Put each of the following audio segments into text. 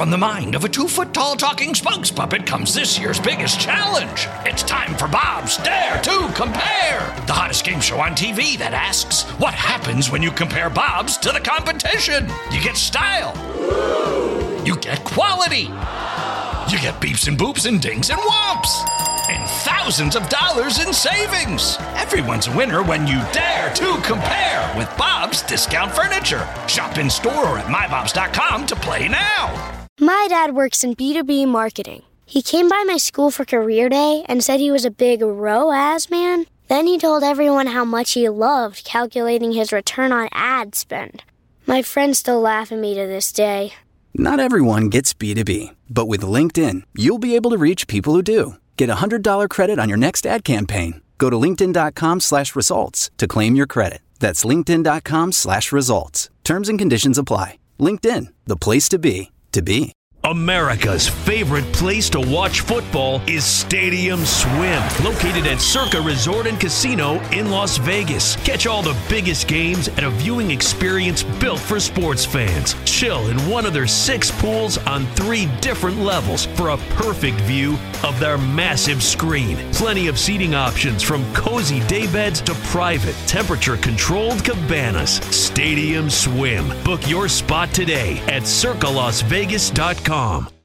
from the mind of a 2-foot-tall talking spokes puppet comes this year's biggest challenge. It's time for Bob's Dare to Compare, the hottest game show on TV that asks, what happens when you compare Bobs to the competition? You get style. You get quality. You get beeps and boops and dings and whomps. And thousands of dollars in savings. Everyone's a winner when you dare to compare with Bob's Discount Furniture. Shop in store or at mybobs.com to play now. My dad works in B2B marketing. He came by my school for career day and said he was a big ROAS man. Then he told everyone how much he loved calculating his return on ad spend. My friends still laugh at me to this day. Not everyone gets B2B, but with LinkedIn, you'll be able to reach people who do. Get a $100 credit on your next ad campaign. Go to linkedin.com/results to claim your credit. That's linkedin.com/results. Terms and conditions apply. LinkedIn, the place to be, to be. America's favorite place to watch football is Stadium Swim, located at Circa Resort and Casino in Las Vegas. Catch all the biggest games at a viewing experience built for sports fans. Chill in one of their 6 pools on 3 different levels for a perfect view of their massive screen. Plenty of seating options from cozy daybeds to private, temperature-controlled cabanas. Stadium Swim. Book your spot today at circalasvegas.com.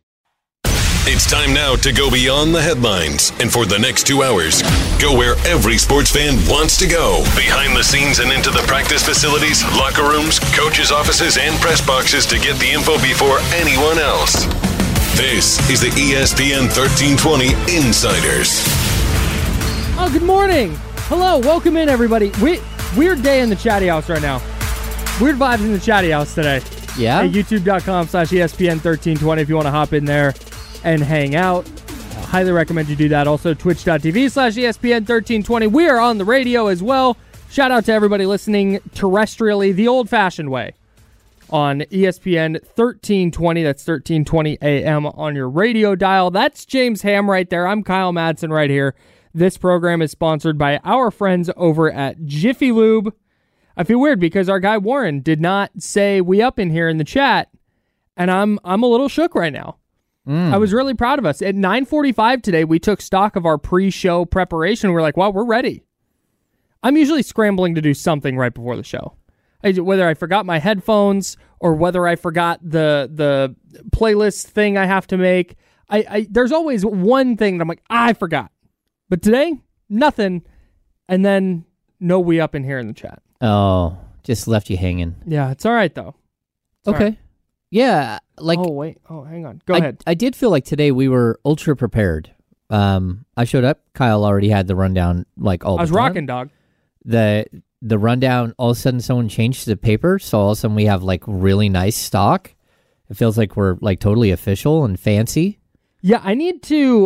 It's time now to go beyond the headlines, and for the next 2 hours, go where every sports fan wants to go. Behind the scenes and into the practice facilities, locker rooms, coaches' offices, and press boxes to get the info before anyone else. This is the ESPN 1320 Insiders. Oh, good morning. Hello, welcome in, everybody. Weird day in the chatty house right now. Weird vibes in the chatty house today. Yeah. At youtube.com/ESPN 1320 if you want to hop in there and hang out. I highly recommend you do that. Also, twitch.tv/ESPN 1320. We are on the radio as well. Shout out to everybody listening terrestrially, the old-fashioned way, on ESPN 1320. That's 1320 AM on your radio dial. That's James Ham right there. I'm Kyle Madsen right here. This program is sponsored by our friends over at Jiffy Lube. I feel weird because our guy Warren did not say we up in here in the chat, and I'm a little shook right now. I was really proud of us. At 9:45 today, we took stock of our pre-show preparation. We're like, wow, we're ready. I'm usually scrambling to do something right before the show. Whether I forgot my headphones or whether I forgot the playlist thing I have to make. There's always one thing that I'm like, I forgot. But today, nothing. And then no we up in here in the chat. Oh, just left you hanging. Yeah, it's all right, though. It's okay. all right. Yeah, like... Oh, wait. Oh, hang on. Go ahead. I did feel like today we were ultra prepared. I showed up. Kyle already had the rundown, like, all the time. I was rocking, dog. The rundown, all of a sudden someone changed the paper, so all of a sudden we have, like, really nice stock. It feels like we're, like, totally official and fancy. Yeah, I need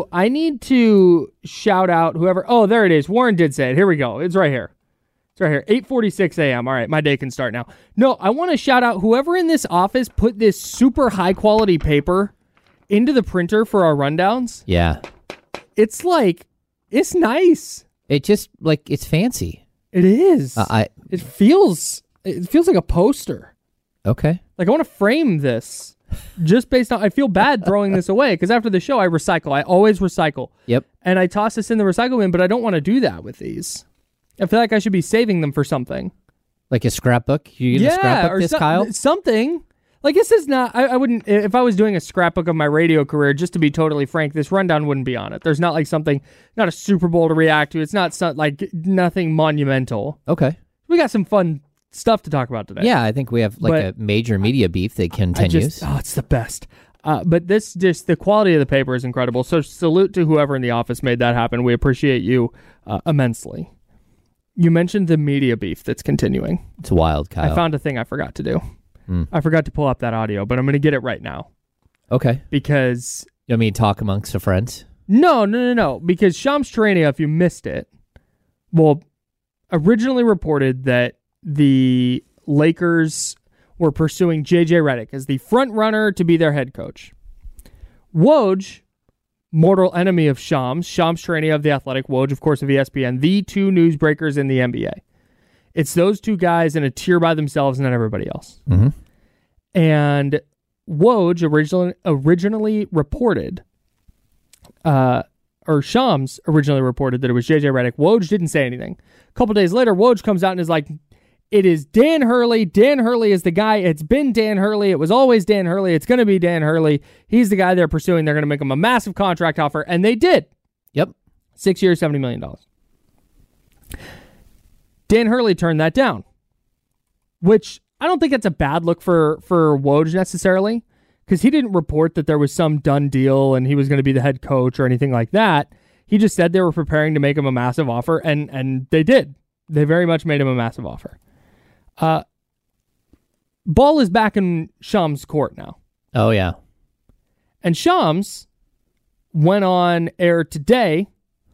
to shout out whoever... Oh, there it is. Warren did say it. Here we go. It's right here. Right here, 8:46 a.m. All right, my day can start now. No, I want to shout out whoever in this office put this super high-quality paper into the printer for our rundowns. Yeah. It's nice. It just, like, it's fancy. It is. It feels like a poster. Okay. Like, I want to frame this just based on... I feel bad throwing this away because after the show, I recycle. I always recycle. Yep. And I toss this in the recycle bin, but I don't want to do that with these. I feel like I should be saving them for something. Like a scrapbook? You gonna scrapbook this, Kyle? Something. Like, this is not... I wouldn't... If I was doing a scrapbook of my radio career, just to be totally frank, this rundown wouldn't be on it. There's not, like, something... Not a Super Bowl to react to. It's not, like, nothing monumental. Okay. We got some fun stuff to talk about today. Yeah, I think we have, like, a major media beef that continues. It's the best. But the quality of the paper is incredible. So salute to whoever in the office made that happen. We appreciate you immensely. You mentioned the media beef that's continuing. It's wild, Kyle. I found a thing I forgot to do. I forgot to pull up that audio, but I'm going to get it right now. Okay. Because... You want me to talk amongst the friends? No. Because Shams Charania, if you missed it, originally reported that the Lakers were pursuing J.J. Redick as the front runner to be their head coach. Woj, mortal enemy of Shams Charania of The Athletic, Woj, of course, of ESPN, the two newsbreakers in the NBA. It's those two guys in a tier by themselves and then everybody else. Mm-hmm. And Woj originally reported, or Shams originally reported that it was JJ Redick. Woj didn't say anything. A couple days later, Woj comes out and is like, it is Dan Hurley. Dan Hurley is the guy. It's been Dan Hurley. It was always Dan Hurley. It's going to be Dan Hurley. He's the guy they're pursuing. They're going to make him a massive contract offer. And they did. Yep. 6 years, $70 million. Dan Hurley turned that down, which I don't think it's a bad look for Woj necessarily, because he didn't report that there was some done deal and he was going to be the head coach or anything like that. He just said they were preparing to make him a massive offer, and they did. They very much made him a massive offer. Ball is back in Shams' court now. Oh, yeah. And Shams went on air today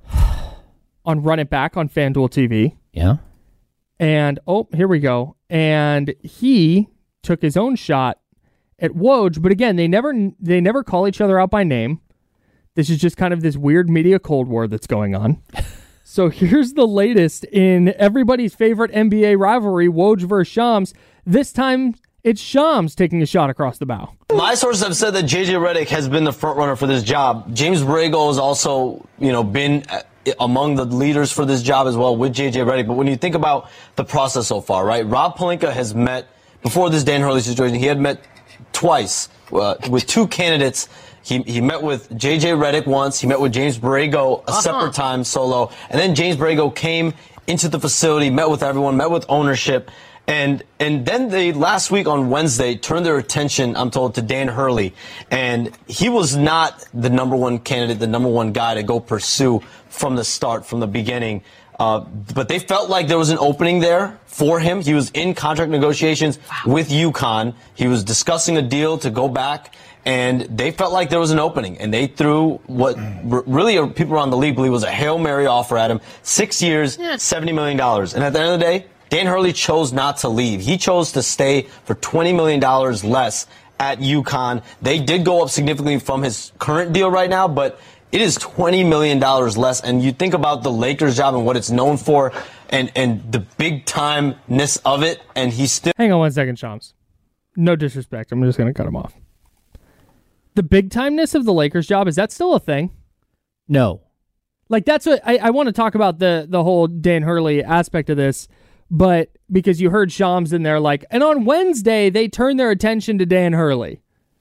on Run It Back on FanDuel TV. Yeah. And, here we go. And he took his own shot at Woj, but again, they never call each other out by name. This is just kind of this weird media Cold War that's going on. So here's the latest in everybody's favorite NBA rivalry, Woj versus Shams. This time, it's Shams taking a shot across the bow. My sources have said that JJ Redick has been the front runner for this job. James Borrego has also, been among the leaders for this job as well with JJ Redick. But when you think about the process so far, right? Rob Pelinka has met, before this Dan Hurley situation, he had met twice with two candidates. He met with JJ Redick once. He met with James Borrego a separate time solo. And then James Borrego came into the facility, met with everyone, met with ownership. And then they, last week on Wednesday, turned their attention, I'm told, to Dan Hurley. And he was not the number one candidate, the number one guy to go pursue from the start, from the beginning. But they felt like there was an opening there for him. He was in contract negotiations with UConn. He was discussing a deal to go back. And they felt like there was an opening, and they threw what really people around the league believe was a Hail Mary offer at him. 6 years, $70 million. And at the end of the day, Dan Hurley chose not to leave. He chose to stay for $20 million less at UConn. They did go up significantly from his current deal right now, but it is $20 million less. And you think about the Lakers job and what it's known for and the big-time-ness of it, and he's still... Hang on one second, Shams. No disrespect. I'm just going to cut him off. The big-timeness of the Lakers job, is that still a thing? No. Like, that's what... I want to talk about the whole Dan Hurley aspect of this, but because you heard Shams in there, like, and on Wednesday, they turned their attention to Dan Hurley.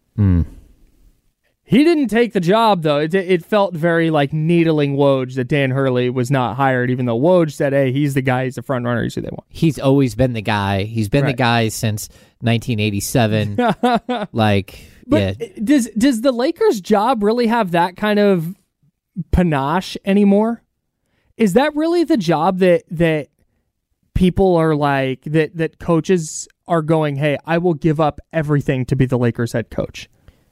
He didn't take the job, though. It felt very, like, needling Woj that Dan Hurley was not hired, even though Woj said, hey, he's the guy, he's the front runner, he's who they want. He's always been the guy. He's been the guy since 1987. But does the Lakers job really have that kind of panache anymore? Is that really the job that people are like, that coaches are going, hey, I will give up everything to be the Lakers head coach?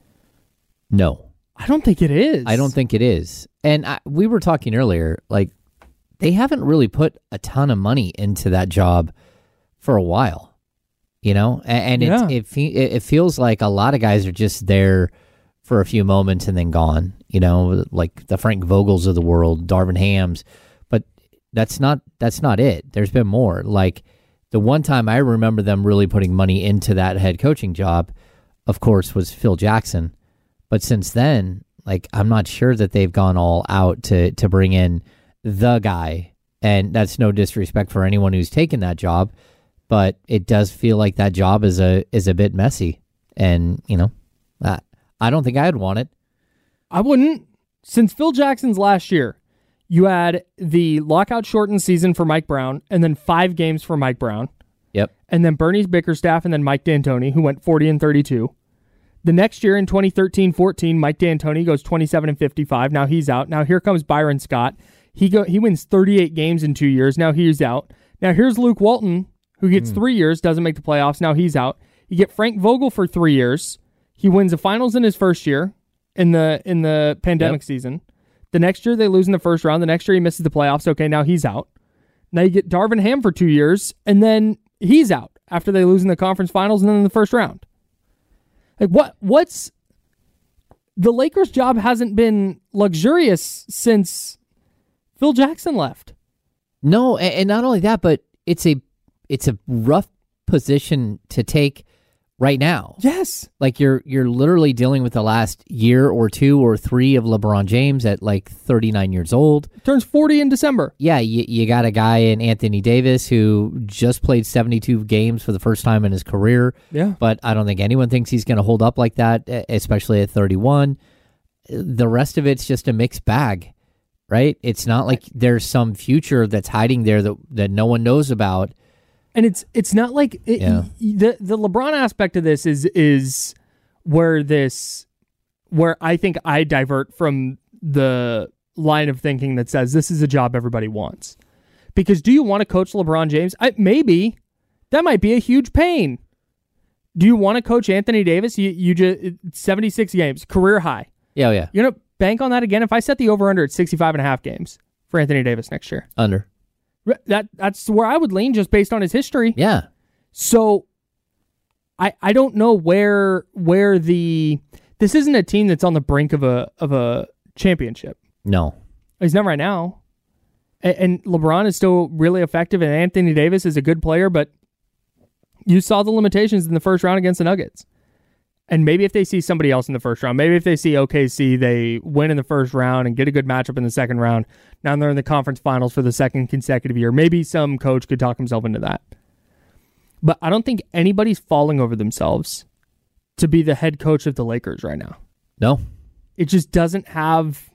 No. I don't think it is. I don't think it is. And we were talking earlier, like, they haven't really put a ton of money into that job for a while. And it feels like a lot of guys are just there for a few moments and then gone, like the Frank Vogels of the world, Darvin Hams. But that's not it. There's been more. Like, the one time I remember them really putting money into that head coaching job, of course, was Phil Jackson. But since then, like, I'm not sure that they've gone all out to bring in the guy. And that's no disrespect for anyone who's taken that job. But it does feel like that job is a bit messy. And, I don't think I'd want it. I wouldn't. Since Phil Jackson's last year, you had the lockout shortened season for Mike Brown, and then 5 games for Mike Brown. Yep. And then Bernie Bickerstaff, and then Mike D'Antoni, who went 40-32. The next year in 2013-14, Mike D'Antoni goes 27-55. Now he's out. Now here comes Byron Scott. He wins 38 games in 2 years. Now he's out. Now here's Luke Walton, who gets 3 years, doesn't make the playoffs. Now he's out. You get Frank Vogel for 3 years. He wins the finals in his first year in the pandemic season. The next year they lose in the first round. The next year he misses the playoffs. Okay, now he's out. Now you get Darvin Ham for 2 years, and then he's out after they lose in the conference finals and then in the first round. Like, what's the Lakers' job hasn't been luxurious since Phil Jackson left. No, and not only that, but it's a rough position to take right now. Yes. Like you're literally dealing with the last year or 2 or 3 of LeBron James at like 39 years old. Turns 40 in December. Yeah, you got a guy in Anthony Davis who just played 72 games for the first time in his career. Yeah. But I don't think anyone thinks he's going to hold up like that, especially at 31. The rest of it's just a mixed bag, right? It's not like there's some future that's hiding there that no one knows about. And it's not like the LeBron aspect of this is where I think I divert from the line of thinking that says this is a job everybody wants. Because do you want to coach LeBron James? Maybe. That might be a huge pain. Do you want to coach Anthony Davis? You just 76 games, career high. Yeah, yeah. You're gonna bank on that again? If I set the over under at 65.5 games for Anthony Davis next year, under. That's where I would lean just based on his history. Yeah. So I don't know where this isn't a team that's on the brink of a championship. No. He's not right now. And LeBron is still really effective, and Anthony Davis is a good player, but you saw the limitations in the first round against the Nuggets. And maybe if they see somebody else in the first round, maybe if they see OKC, they win in the first round and get a good matchup in the second round. Now they're in the conference finals for the second consecutive year. Maybe some coach could talk himself into that. But I don't think anybody's falling over themselves to be the head coach of the Lakers right now. No. It just doesn't have...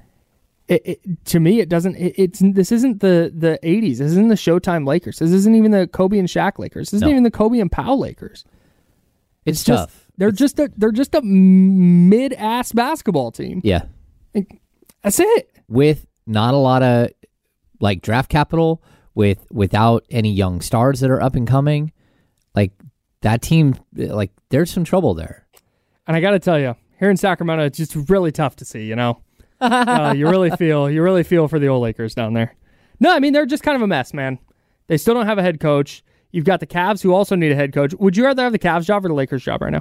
to me, it doesn't... This isn't the 80s. This isn't the Showtime Lakers. This isn't even the Kobe and Shaq Lakers. This isn't even the Kobe and Powell Lakers. It's tough. They're just a mid-ass basketball team. Yeah. That's it. With not a lot of like draft capital, without any young stars that are up and coming, like that team, like there's some trouble there. And I got to tell you, here in Sacramento, it's just really tough to see. You you really feel for the old Lakers down there. No, I mean they're just kind of a mess, man. They still don't have a head coach. You've got the Cavs who also need a head coach. Would you rather have the Cavs job or the Lakers job right now?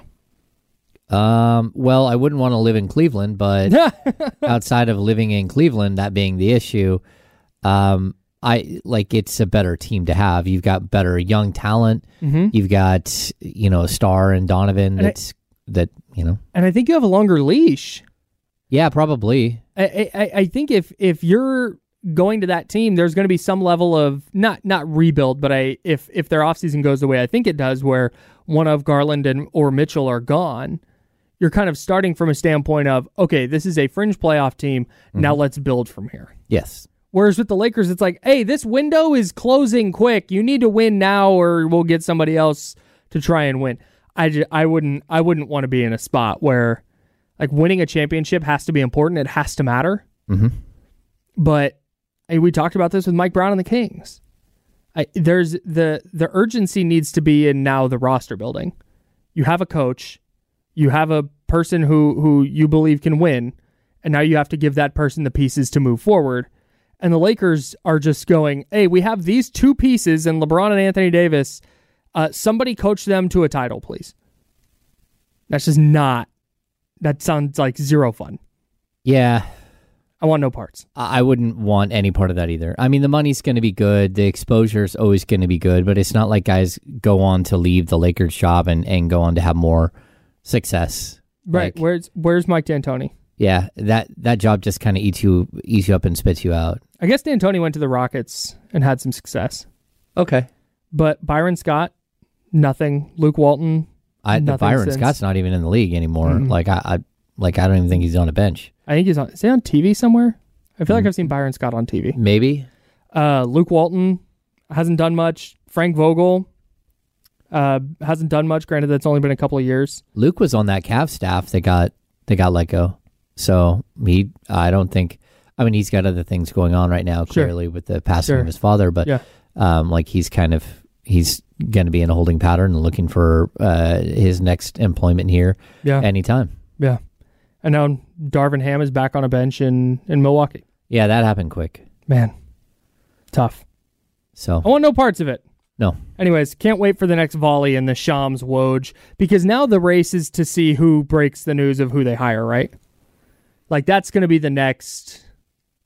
Well, I wouldn't want to live in Cleveland, but outside of living in Cleveland, that being the issue, it's a better team to have. You've got better young talent. Mm-hmm. You've got, Star and Donovan And I think you have a longer leash. Yeah, probably. I think if you're going to that team, there's going to be some level of not rebuild, but if their offseason goes the way I think it does, where one of Garland or Mitchell are gone, you're kind of starting from a standpoint of, okay, this is a fringe playoff team. Mm-hmm. Now let's build from here. Yes. Whereas with the Lakers, it's like, hey, this window is closing quick. You need to win now, or we'll get somebody else to try and win. I wouldn't want to be in a spot where like winning a championship has to be important. It has to matter. Mm-hmm. But we talked about this with Mike Brown and the Kings. There's the urgency needs to be in now the roster building. You have a coach, you have a person who you believe can win, and now you have to give that person the pieces to move forward. And the Lakers are just going, hey, we have these two pieces and LeBron and Anthony Davis. Somebody coach them to a title, please. That's just not. That sounds like zero fun. Yeah. I want no parts. I wouldn't want any part of that either. I mean, the money's going to be good. The exposure is always going to be good, but it's not like guys go on to leave the Lakers job and go on to have more success. Right. Like, where's Mike D'Antoni? Yeah, that job just kind of eats you up and spits you out. I guess D'Antoni went to the Rockets and had some success. Okay. But Byron Scott, nothing. Luke Walton, nothing. Byron Scott's not even in the league anymore. Mm-hmm. I don't even think he's on a bench. I think he's on. Is he on TV somewhere? I feel like I've seen Byron Scott on TV. Maybe. Luke Walton hasn't done much. Frank Vogel hasn't done much. Granted, that's only been a couple of years. Luke was on that Cavs staff that got let go. So I don't think. I mean, he's got other things going on right now, clearly with the passing of his father. But he's going to be in a holding pattern and looking for his next employment here anytime. Yeah. And now Darvin Ham is back on a bench in Milwaukee. Yeah, that happened quick. Man, tough. So I want no parts of it. No. Anyways, can't wait for the next volley in the Shams Woj, because now the race is to see who breaks the news of who they hire, right? Like that's going to be the next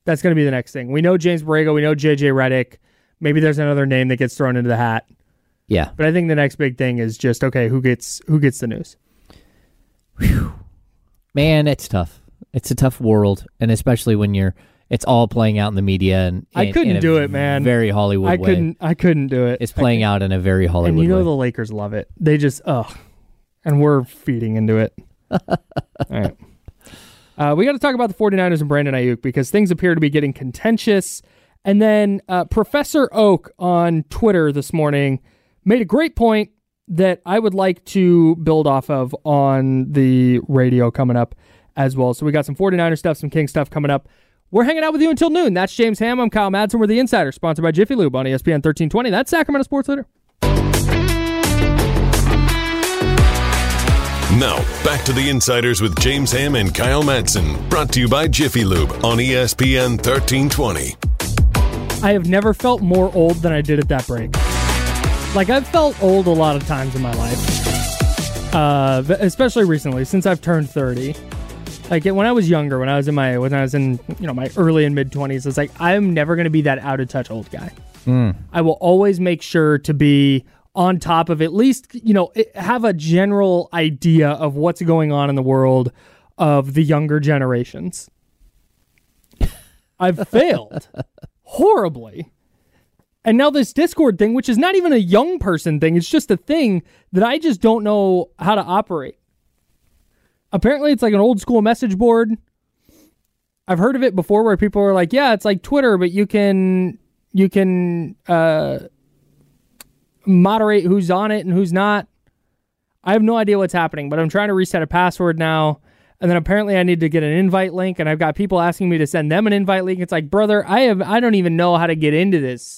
thing. We know James Borrego, we know JJ Redick. Maybe there's another name that gets thrown into the hat. Yeah. But I think the next big thing is just, okay, who gets the news? Whew. Man, it's tough. It's a tough world, and especially when it's all playing out in the media and I couldn't do it, man. Very Hollywood way. I couldn't do it. It's playing out in a very Hollywood way. And the Lakers love it. They just and we're feeding into it. All right. We got to talk about the 49ers and Brandon Ayuk because things appear to be getting contentious. And then Professor Oak on Twitter this morning made a great point that I would like to build off of on the radio coming up as well. So we got some 49er stuff, some King stuff coming up. We're hanging out with you until noon. That's James Ham. I'm Kyle Madsen. We're the Insider, sponsored by Jiffy Lube on ESPN 1320. That's Sacramento Sports Leader. Now, back to the Insiders with James Ham and Kyle Madsen. Brought to you by Jiffy Lube on ESPN 1320. I have never felt more old than I did at that break. Like, I've felt old a lot of times in my life, especially recently, since I've turned 30. Like, when I was younger, when I was in my early and mid 20s, it's like, I'm never going to be that out of touch old guy. I will always make sure to be on top of at least, have a general idea of what's going on in the world of the younger generations. I've failed horribly. And now this Discord thing, which is not even a young person thing, it's just a thing that I just don't know how to operate. Apparently, it's like an old school message board. I've heard of it before where people are like, yeah, it's like Twitter, but you can moderate who's on it and who's not. I have no idea what's happening, but I'm trying to reset a password now. And then apparently I need to get an invite link, and I've got people asking me to send them an invite link. It's like, brother, I don't even know how to get into this.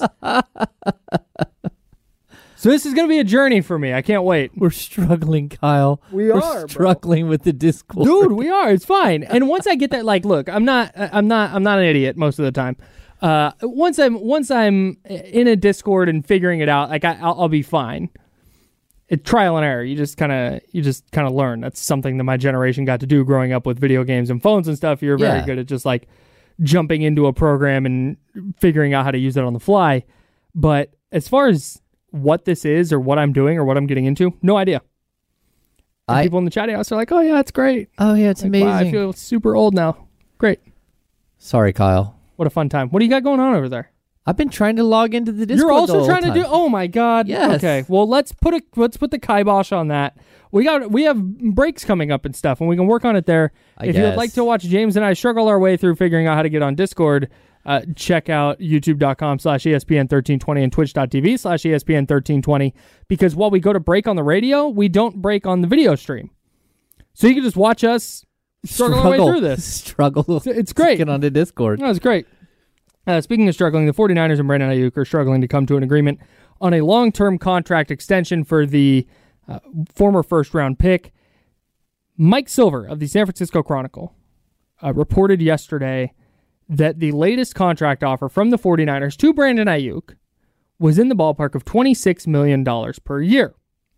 So this is going to be a journey for me. I can't wait. We're struggling, Kyle. We're struggling with the Discord. Dude, we are. It's fine. And once I get that, like, look, I'm not an idiot most of the time. Once I'm in a Discord and figuring it out, like I'll be fine. It's trial and error. You just kind of learn. That's something that my generation got to do growing up with video games and phones and stuff. You're very good at just like jumping into a program and figuring out how to use it on the fly. But as far as what this is or what I'm doing or what I'm getting into, no idea. People in the chat house are like, oh yeah, it's great. Oh yeah, it's like, amazing. Wow, I feel super old now. Great. Sorry, Kyle. What a fun time. What do you got going on over there? I've been trying to log into the Discord. You're also trying to do. Oh my God. Yes. Okay. Well, let's put the kibosh on that. We have breaks coming up and stuff, and we can work on it there. If you would like to watch James and I struggle our way through figuring out how to get on Discord, check out youtube.com/ESPN1320 and twitch.tv/ESPN1320. Because while we go to break on the radio, we don't break on the video stream. So you can just watch us struggle our way through this. It's great. Get onto Discord. No, it's great. Speaking of struggling, the 49ers and Brandon Ayuk are struggling to come to an agreement on a long-term contract extension for the former first-round pick. Mike Silver of the San Francisco Chronicle reported yesterday that the latest contract offer from the 49ers to Brandon Ayuk was in the ballpark of $26 million per year.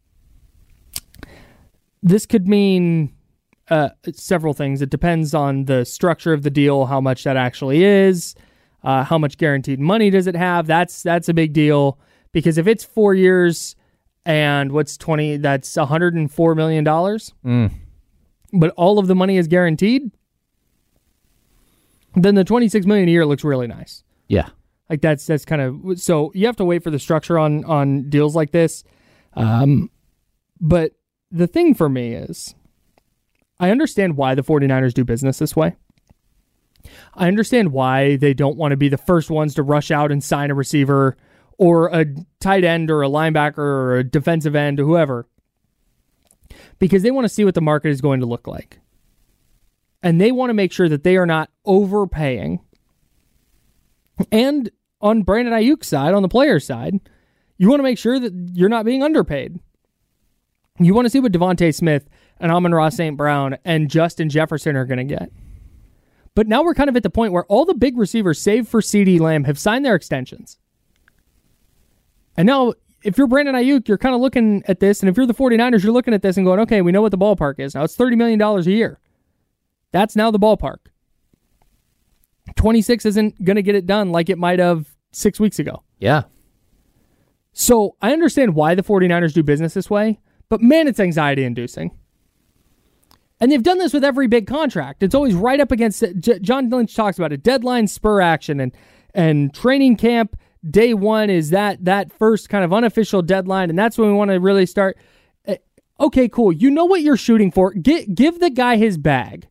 This could mean several things. It depends on the structure of the deal, how much that actually is. How much guaranteed money does it have? That's a big deal, because if it's 4 years and that's $104 million, but all of the money is guaranteed, then the $26 million a year looks really nice. Yeah. Like that's kind of, so you have to wait for the structure on deals like this. But the thing for me is, I understand why the 49ers do business this way. I understand why they don't want to be the first ones to rush out and sign a receiver or a tight end or a linebacker or a defensive end or whoever, because they want to see what the market is going to look like. And they want to make sure that they are not overpaying. And on Brandon Ayuk's side, on the player's side, you want to make sure that you're not being underpaid. You want to see what Devontae Smith and Amon-Ra St. Brown and Justin Jefferson are going to get. But now we're kind of at the point where all the big receivers, save for CeeDee Lamb, have signed their extensions. And now, if you're Brandon Ayuk, you're kind of looking at this, and if you're the 49ers, you're looking at this and going, okay, we know what the ballpark is. Now, it's $30 million a year. That's now the ballpark. 26 isn't going to get it done like it might have 6 weeks ago. Yeah. So I understand why the 49ers do business this way, but man, it's anxiety-inducing. And they've done this with every big contract. It's always right up against it. John Lynch talks about it. Deadline spur action and training camp day one is that first kind of unofficial deadline, and that's when we want to really start. Okay, cool. You know what you're shooting for. Give the guy his bag.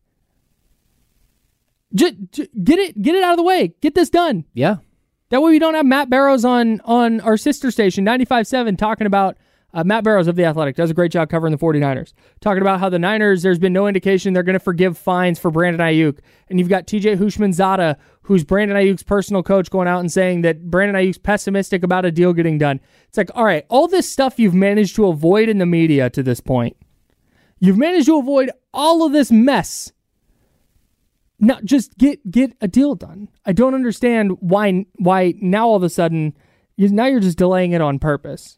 Get it out of the way. Get this done. Yeah. That way we don't have Matt Barrows on our sister station, 95.7, talking about Matt Barrows of The Athletic does a great job covering the 49ers. Talking about how the Niners, there's been no indication they're going to forgive fines for Brandon Ayuk. And you've got TJ Houshmandzadeh, who's Brandon Ayuk's personal coach, going out and saying that Brandon Ayuk's pessimistic about a deal getting done. It's like, all right, all this stuff you've managed to avoid in the media to this point. You've managed to avoid all of this mess. Now, just get a deal done. I don't understand why now all of a sudden, now you're just delaying it on purpose.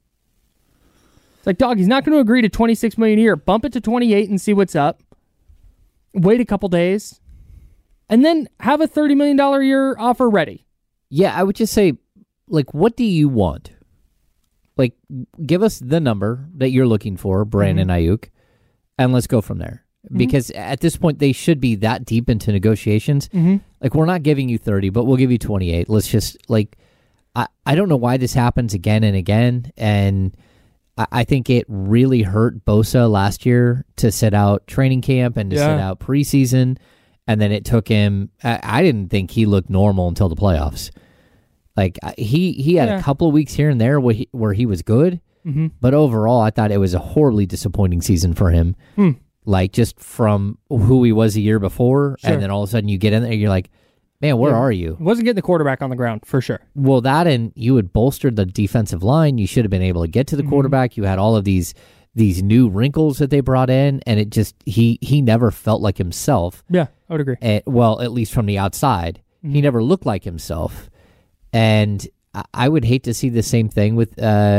Like, dog, he's not going to agree to $26 million a year. Bump it to 28 and see what's up. Wait a couple days. And then have a $30 million a year offer ready. Yeah, I would just say, like, what do you want? Like, give us the number that you're looking for, Brandon Ayuk, and let's go from there. Because at this point, they should be that deep into negotiations. Like, we're not giving you 30, but we'll give you 28. Let's just, like, I don't know why this happens again and again, and I think it really hurt Bosa last year to sit out training camp and to sit out preseason, and then it took him. I didn't think he looked normal until the playoffs. Like he had a couple of weeks here and there where he was good, but overall, I thought it was a horribly disappointing season for him. Like just from who he was a year before, and then all of a sudden you get in there, and you're like, man, where are you? Wasn't getting the quarterback on the ground, for sure. Well, that and you had bolstered the defensive line. You should have been able to get to the quarterback. You had all of these new wrinkles that they brought in, and it just, he never felt like himself. Yeah, I would agree. Well, at least from the outside. He never looked like himself. And I would hate to see the same thing with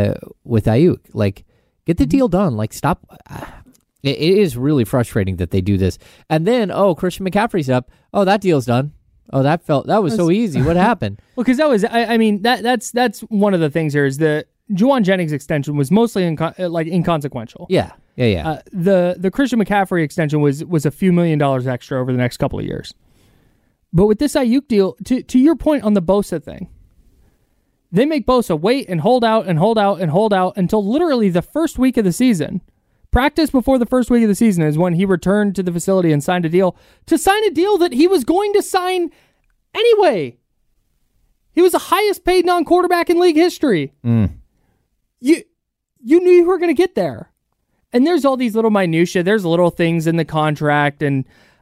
Ayuk. Like, get the deal done. Like, stop. It is really frustrating that they do this. And then, Christian McCaffrey's up. Oh, that deal's done. Oh, that was so easy. What happened? Well, because that was, I mean, that's one of the things here is the Juwan Jennings extension was mostly inconsequential. Yeah. The Christian McCaffrey extension was a few $1 million extra over the next couple of years. But with this Ayuk deal, to your point on the Bosa thing, they make Bosa wait and hold out and hold out and hold out until literally the first week of the season. Practice before the first week of the season is when he returned to the facility and signed a deal that he was going to sign anyway. He was the highest paid non-quarterback in league history. You knew you were going to get there. And there's all these little minutia. There's little things in the contract and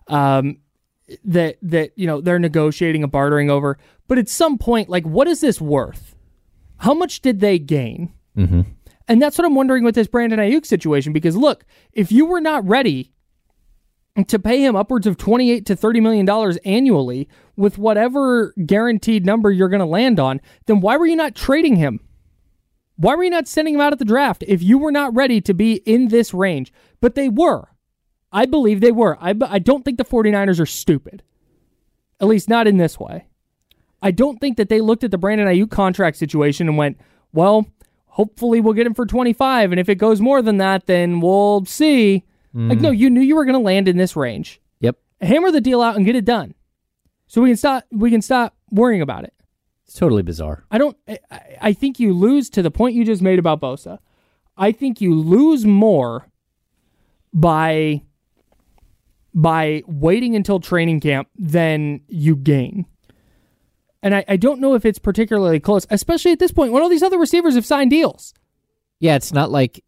that they're negotiating and bartering over. But at some point, like, what is this worth? How much did they gain? And that's what I'm wondering with this Brandon Ayuk situation, because look, if you were not ready to pay him upwards of $28 to $30 million annually with whatever guaranteed number you're going to land on, then why were you not trading him? Why were you not sending him out at the draft if you were not ready to be in this range? But they were. I believe they were. I don't think the 49ers are stupid. At least not in this way. I don't think that they looked at the Brandon Ayuk contract situation and went, well, hopefully we'll get him for 25, and if it goes more than that, then we'll see. Like, no, you knew you were going to land in this range. Yep. Hammer the deal out and get it done, so we can stop worrying about it. It's totally bizarre. I think you lose to the point you just made about Bosa. I think you lose more by waiting until training camp than you gain. And I don't know if it's particularly close, especially at this point when all these other receivers have signed deals. Yeah, it's not like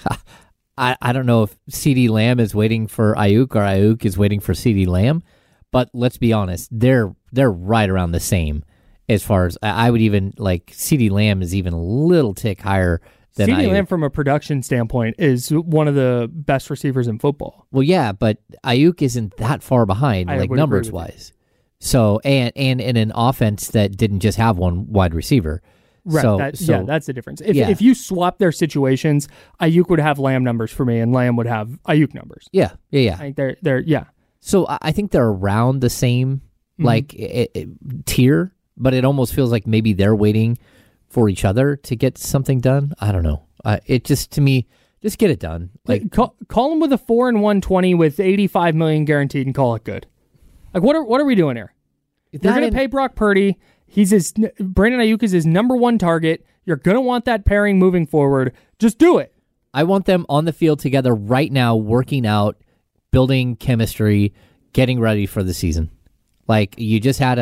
I don't know if CeeDee Lamb is waiting for Ayuk or Ayuk is waiting for CeeDee Lamb, but let's be honest, they're right around the same as far as I would even like CeeDee Lamb is even a little tick higher than CeeDee Ayuk. Lamb from a production standpoint is one of the best receivers in football. Well, yeah, but Ayuk isn't that far behind, like numbers wise. So and in an offense that didn't just have one wide receiver. Right. That's the difference. If you swap their situations, Ayuk would have Lamb numbers for me, and Lamb would have Ayuk numbers. Yeah. I think they're. So I think they're around the same tier, but it almost feels like maybe they're waiting for each other to get something done. I don't know. It just, to me, just get it done. Like call him with a 4 and 120 with $85 million guaranteed and call it good. Like what are we doing here? You're going to pay Brock Purdy. Brandon Ayuk is his number one target. You're going to want that pairing moving forward. Just do it. I want them on the field together right now, working out, building chemistry, getting ready for the season. Like you just had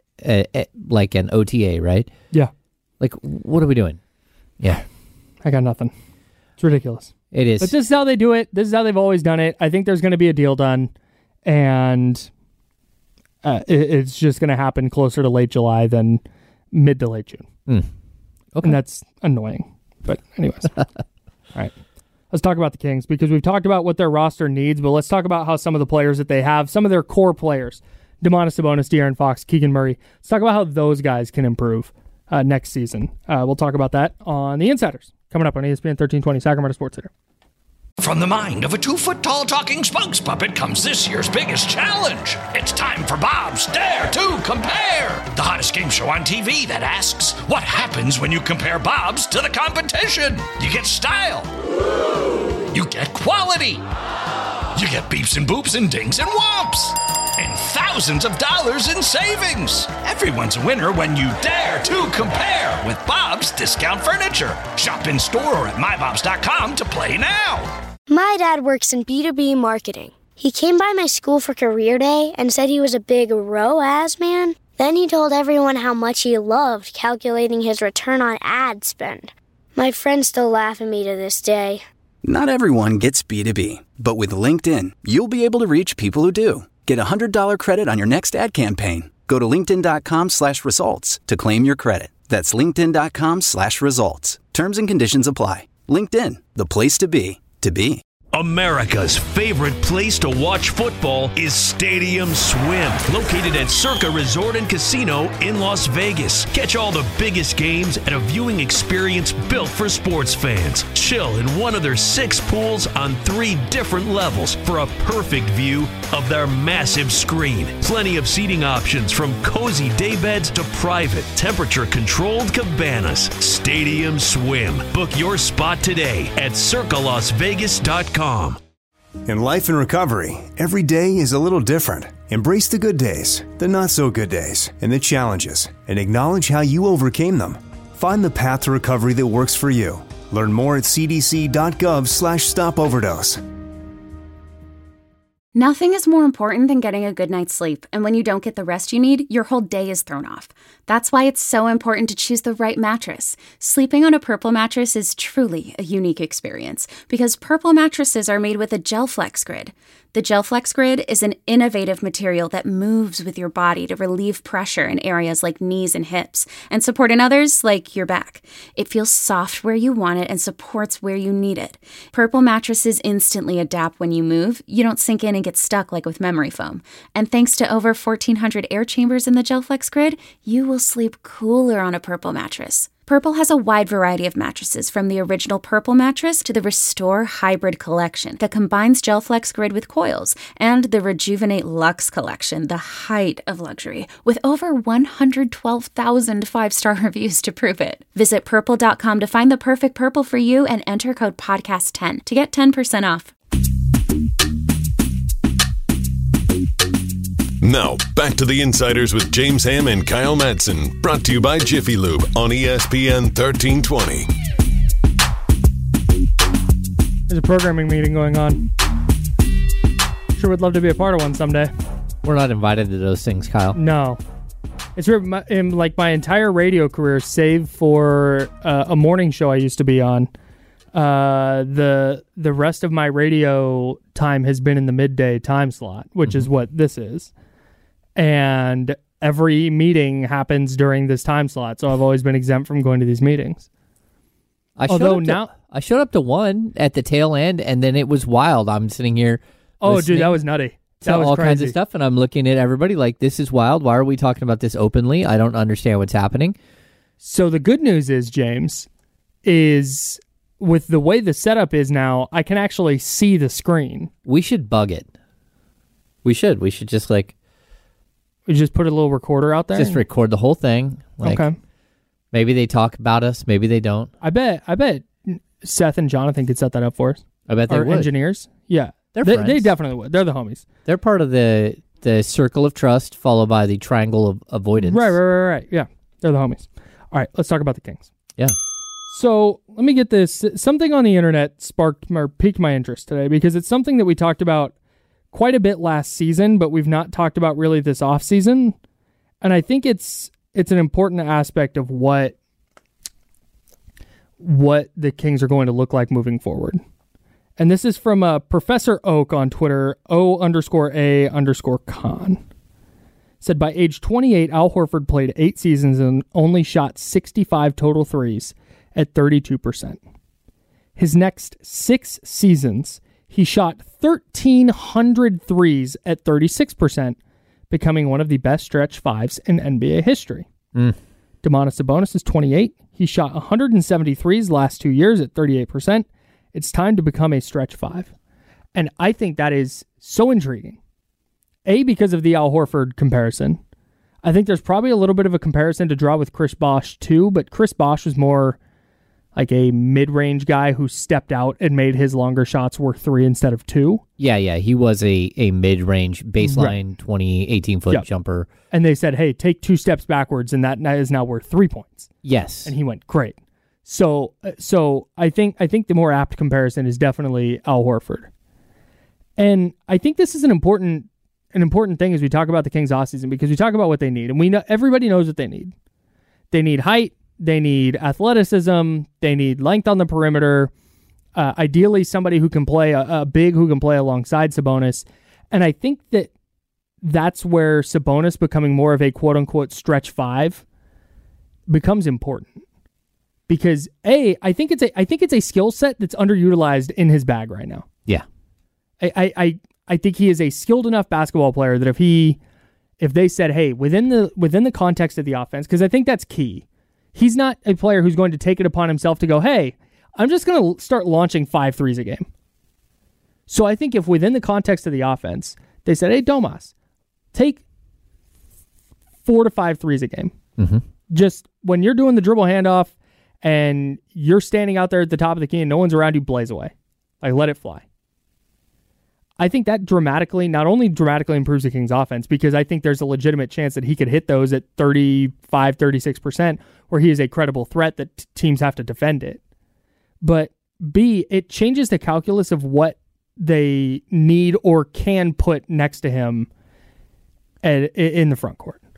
an OTA, right? Yeah. Like what are we doing? Yeah. I got nothing. It's ridiculous. It is. But this is how they do it. This is how they've always done it. I think there's going to be a deal done, and it's just going to happen closer to late July than mid to late June. Okay. And that's annoying. But anyways. All right. Let's talk about the Kings, because we've talked about what their roster needs, but let's talk about how some of the players that they have, some of their core players, Domantas Sabonis, De'Aaron Fox, Keegan Murray, let's talk about how those guys can improve next season. We'll talk about that on The Insiders, coming up on ESPN 1320, Sacramento Sports Center. From the mind of a 2-foot-tall talking spokes puppet comes this year's biggest challenge. It's time for Bob's Dare to Compare, the hottest game show on TV that asks, what happens when you compare Bob's to the competition? You get style. You get quality. You get beeps and boops and dings and whomps. And thousands of dollars in savings. Everyone's a winner when you dare to compare with Bob's Discount Furniture. Shop in store or at mybobs.com to play now. My dad works in B2B marketing. He came by my school for career day and said he was a big ROAS man. Then he told everyone how much he loved calculating his return on ad spend. My friends still laugh at me to this day. Not everyone gets B2B, but with LinkedIn, you'll be able to reach people who do. Get a $100 credit on your next ad campaign. Go to linkedin.com/results to claim your credit. That's linkedin.com/results. Terms and conditions apply. LinkedIn, the place to be. America's favorite place to watch football is Stadium Swim, located at Circa Resort and Casino in Las Vegas. Catch all the biggest games at a viewing experience built for sports fans. Chill in one of their 6 pools on 3 different levels for a perfect view of their massive screen. Plenty of seating options, from cozy daybeds to private, temperature-controlled cabanas. Stadium Swim. Book your spot today at circalasvegas.com. In life and recovery, every day is a little different. Embrace the good days, the not so good days, and the challenges, and acknowledge how you overcame them. Find the path to recovery that works for you. Learn more at cdc.gov/stopoverdose. Nothing is more important than getting a good night's sleep, and when you don't get the rest you need, your whole day is thrown off. That's why it's so important to choose the right mattress. Sleeping on a Purple mattress is truly a unique experience, because Purple mattresses are made with a GelFlex Grid. The GelFlex Grid is an innovative material that moves with your body to relieve pressure in areas like knees and hips, and support in others like your back. It feels soft where you want it and supports where you need it. Purple mattresses instantly adapt when you move. You don't sink in and get stuck like with memory foam. And thanks to over 1,400 air chambers in the GelFlex Grid, you will sleep cooler on a Purple mattress. Purple has a wide variety of mattresses, from the original Purple mattress to the Restore Hybrid collection that combines GelFlex Grid with coils, and the Rejuvenate Luxe collection, the height of luxury, with over 112,000 5-star reviews to prove it. Visit purple.com to find the perfect Purple for you and enter code podcast10 to get 10% off. Now, back to the Insiders with James Ham and Kyle Madsen, brought to you by Jiffy Lube on ESPN 1320. There's a programming meeting going on. Sure would love to be a part of one someday. We're not invited to those things, Kyle. No. It's in like my entire radio career, save for a morning show I used to be on. The rest of my radio time has been in the midday time slot, which is what this is. And every meeting happens during this time slot, so I've always been exempt from going to these meetings. I showed up to one at the tail end, and then it was wild. I'm sitting here. Oh, dude, that was nutty. That was all crazy. Kinds of stuff, and I'm looking at everybody like, this is wild. Why are we talking about this openly? I don't understand what's happening. So the good news is, James, is with the way the setup is now, I can actually see the screen. We should bug it. We should just like... We just put a little recorder out there? Just record the whole thing. Okay. Maybe they talk about us. Maybe they don't. I bet Seth and Jonathan could set that up for us. I bet they would. Engineers. Yeah. They definitely would. They're the homies. They're part of the circle of trust, followed by the triangle of avoidance. Right. Yeah. They're the homies. All right, let's talk about the Kings. Yeah. So let me get this. Something on the internet piqued my interest today because it's something that we talked about quite a bit last season, but we've not talked about really this offseason. And I think it's an important aspect of what the Kings are going to look like moving forward. And this is from Professor Oak on Twitter, O_A_Con. Said by age 28, Al Horford played 8 seasons and only shot 65 total threes at 32%. His next 6 seasons, he shot 1,300 threes at 36%, becoming one of the best stretch fives in NBA history. Domantas Sabonis is 28. He shot 170 threes last 2 years at 38%. It's time to become a stretch five. And I think that is so intriguing. A, because of the Al Horford comparison. I think there's probably a little bit of a comparison to draw with Chris Bosh too, but Chris Bosh was more like a mid-range guy who stepped out and made his longer shots worth 3 instead of 2. Yeah. He was a mid-range baseline 20, 18-foot jumper. And they said, hey, take 2 steps backwards, and that is now worth 3 points. Yes. And he went, great. So I think the more apt comparison is definitely Al Horford. And I think this is an important thing as we talk about the Kings offseason, because we talk about what they need, and we know everybody knows what they need. They need height, they need athleticism, they need length on the perimeter. Ideally, somebody who can play a big who can play alongside Sabonis. And I think that's where Sabonis becoming more of a quote unquote stretch five becomes important. Because I think it's a skill set that's underutilized in his bag right now. Yeah. I think he is a skilled enough basketball player that if they said, hey, within the context of the offense, because I think that's key. He's not a player who's going to take it upon himself to go, hey, I'm just going to start launching 5 threes a game. So I think if within the context of the offense, they said, hey, Domas, take 4 to 5 threes a game. Mm-hmm. Just when you're doing the dribble handoff and you're standing out there at the top of the key and no one's around you, blaze away. Like, let it fly. I think that not only dramatically improves the Kings offense, because I think there's a legitimate chance that he could hit those at 35, 36%, where he is a credible threat that teams have to defend it. But B, it changes the calculus of what they need or can put next to him in the front court.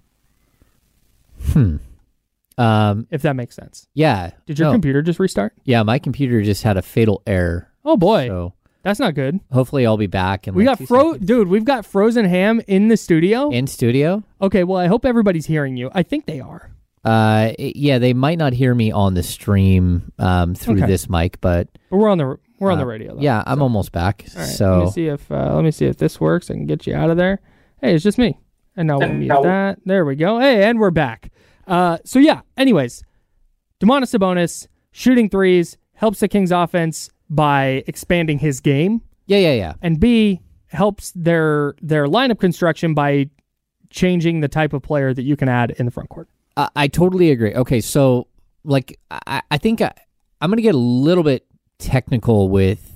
If that makes sense. Yeah. Did your computer just restart? Yeah, my computer just had a fatal error. Oh boy. So that's not good. Hopefully I'll be back. We've got frozen ham in the studio. In studio? Okay, well, I hope everybody's hearing you. I think they are. Yeah, they might not hear me on the stream through this mic, but we're on the radio though. Yeah, I'm almost back. All right, so let me see if this works. I can get you out of there. Hey, it's just me. And now we'll mute that. There we go. Hey, and we're back. So yeah, anyways, Domantas Sabonis shooting threes helps the Kings offense by expanding his game. Yeah. And B, helps their lineup construction by changing the type of player that you can add in the front court. I totally agree. Okay, so like I think I'm going to get a little bit technical with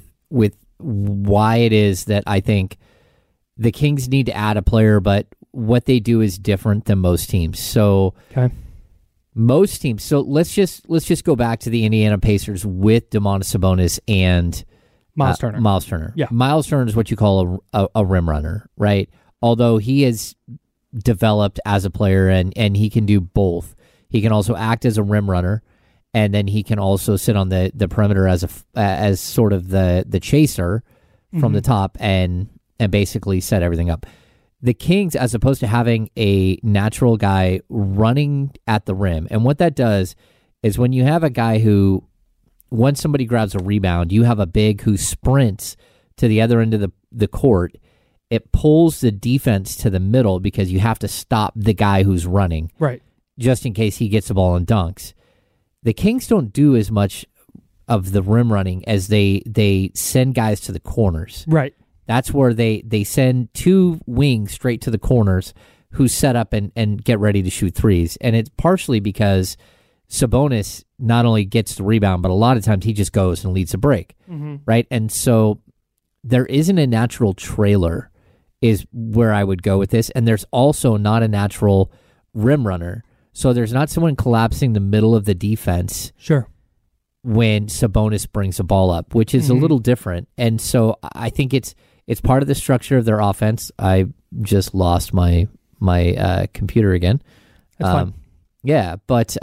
why it is that I think the Kings need to add a player, but what they do is different than most teams. So most teams. So let's just go back to the Indiana Pacers with Domantas Sabonis and Miles Turner. Miles Turner. Yeah. Miles Turner is what you call a rim runner, right? Although he has developed as a player and he can do both. He can also act as a rim runner, and then he can also sit on the perimeter as sort of the chaser from the top and basically set everything up. The Kings, as opposed to having a natural guy running at the rim, and what that does is when you have a guy who, once somebody grabs a rebound, you have a big who sprints to the other end of the court, it pulls the defense to the middle because you have to stop the guy who's running. Right. Just in case he gets the ball and dunks. The Kings don't do as much of the rim running as they send guys to the corners. Right. That's where they send 2 wings straight to the corners who set up and get ready to shoot threes. And it's partially because Sabonis not only gets the rebound, but a lot of times he just goes and leads a break, right? And so there isn't a natural trailer is where I would go with this, and there's also not a natural rim runner. So there's not someone collapsing the middle of the defense. Sure. When Sabonis brings the ball up, which is a little different. And so I think it's part of the structure of their offense. I just lost my computer again. That's fine. Yeah, but